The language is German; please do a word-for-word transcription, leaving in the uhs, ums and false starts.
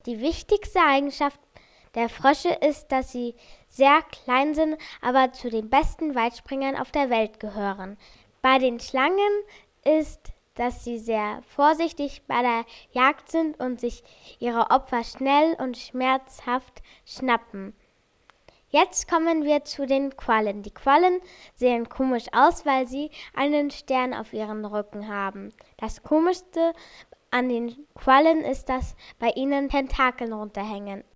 Die wichtigste Eigenschaft der Frösche ist, dass sie sehr klein sind, aber zu den besten Weitspringern auf der Welt gehören. Bei den Schlangen ist, dass sie sehr vorsichtig bei der Jagd sind und sich ihre Opfer schnell und schmerzhaft schnappen. Jetzt kommen wir zu den Quallen. Die Quallen sehen komisch aus, weil sie einen Stern auf ihren Rücken haben. Das Komischste an den Quallen ist, dass bei ihnen Tentakeln runterhängen.